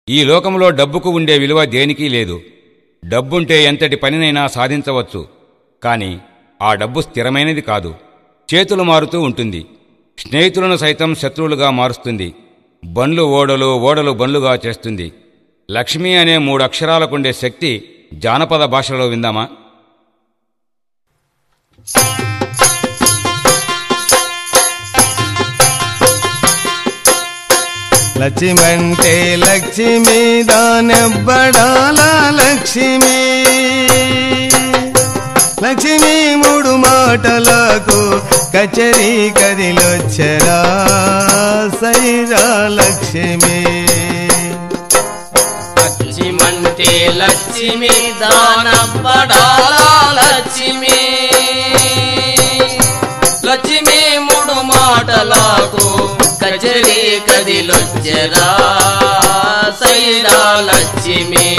ఈ లోకంలో డబ్బుకు ఉండే విలువ దేనికీ లేదు. డబ్బుంటే ఎంతటి పనినైనా సాధించవచ్చు. కాని ఆ డబ్బు స్థిరమైనది కాదు. చేతులు మారుతూ ఉంటుంది. స్నేహితులను సైతం శత్రువులుగా మారుస్తుంది. బండ్లు ఓడలు, ఓడలు బండ్లుగా చేస్తుంది. లక్ష్మి అనే 3 అక్షరాలకుండే శక్తి జానపద భాషలో విందామా? లక్ష్మంటే లక్ష్మి దానెవ్వడాల లక్ష్మి. లక్ష్మి 3 మాటలకు కచరీ కదిలొచ్చరా సైరా లక్ష్మి. లక్ష్మంటే లక్ష్మి దానవ్వడాల లక్ష్మి. లక్ష్మి 3 మాటలకు కచరీ కదిలొచ్చరా సైరా లక్ష్మి.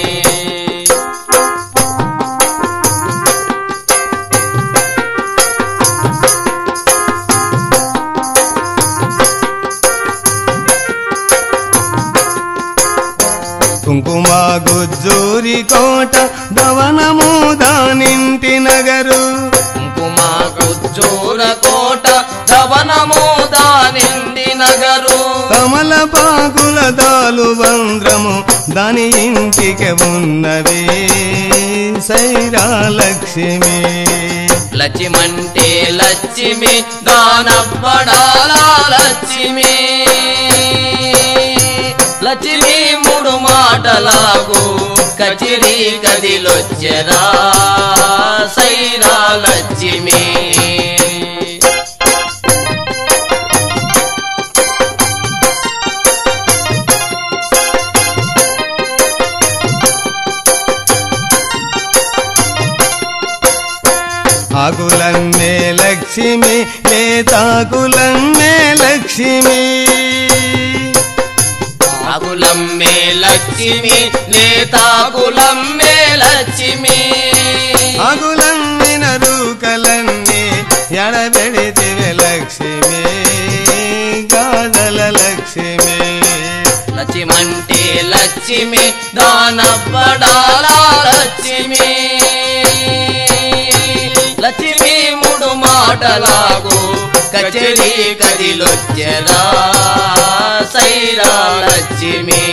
కుంకుమ గుజ్జూరి కోట భవనము దానింటి నగరు. కుంకుమ గుజ్జూర కోట భవనము దానింటి నగరు. కమలపాకుల దాలు బంధ్రము దాని ఇంటికి ఉన్నవి సైరా లక్ష్మి. లక్ష్మంటే లక్ష్మి దానవ్వడాల లక్ష్మి. లక్ష్మి 3 మాటలకు కచరీ కదిలొచ్చరా సైరా లక్ష్మి. ఆకులమ్మే లక్ష్మి లేతాకులమ్మే లక్ష్మి. ఆకులమ్మే లక్ష్మి లేతాకులమ్మే లక్ష్మి. ఆకులమ్మిన రూకలన్నీ ఎడబెడితివే లక్ష్మి గాదల లక్ష్మి. లక్ష్మంటే లక్ష్మి దానవ్వడాల లక్ష్మి. లక్ష్మి 3 మాటలకు కచరీ కదిలొచ్చరా సైరా లక్ష్మి.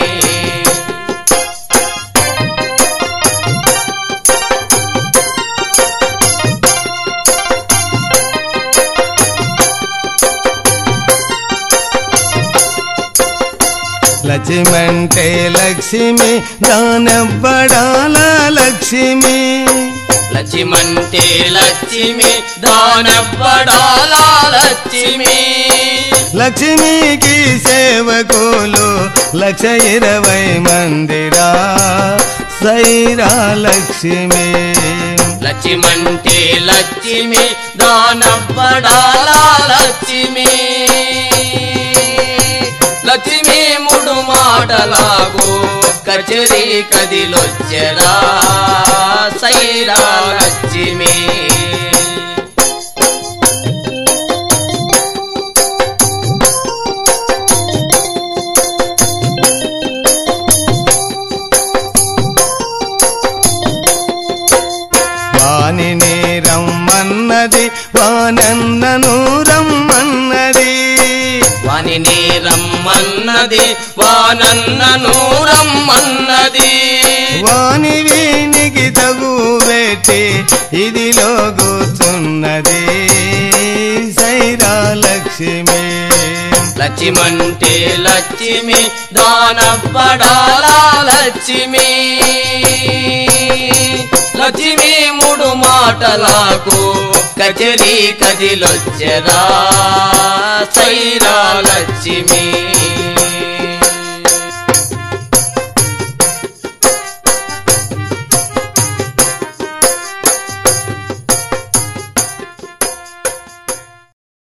లక్ష్మంటే లక్ష్మి దానవ్వడాల లక్ష్మి. లక్ష్మంటే లక్ష్మి దానవ్వడాల లక్ష్మి. లక్ష్మికి సేవకులు 120 మందిరా సైరా లక్ష్మి. లక్ష్మంటే లక్ష్మి దానవ్వడాల లక్ష్మి. లక్ష్మి 3 మాటలకు కచరీ కదిలొచ్చరా సైరా లక్ష్మి. వానిని రమ్మన్నది వానన్నను రమ్మన్నది. వానిని రమ్మన్నది వానన్నను రమ్మన్నది. వాని వీనికి తగు పెట్టి ఇదిలో కూర్చున్నది సైరా లక్ష్మి. లక్ష్మంటే లక్ష్మి దానవ్వడాల లక్ష్మి. లక్ష్మి 3 మాటలకు కచరీ కదిలొచ్చరా సైరా లక్ష్మి.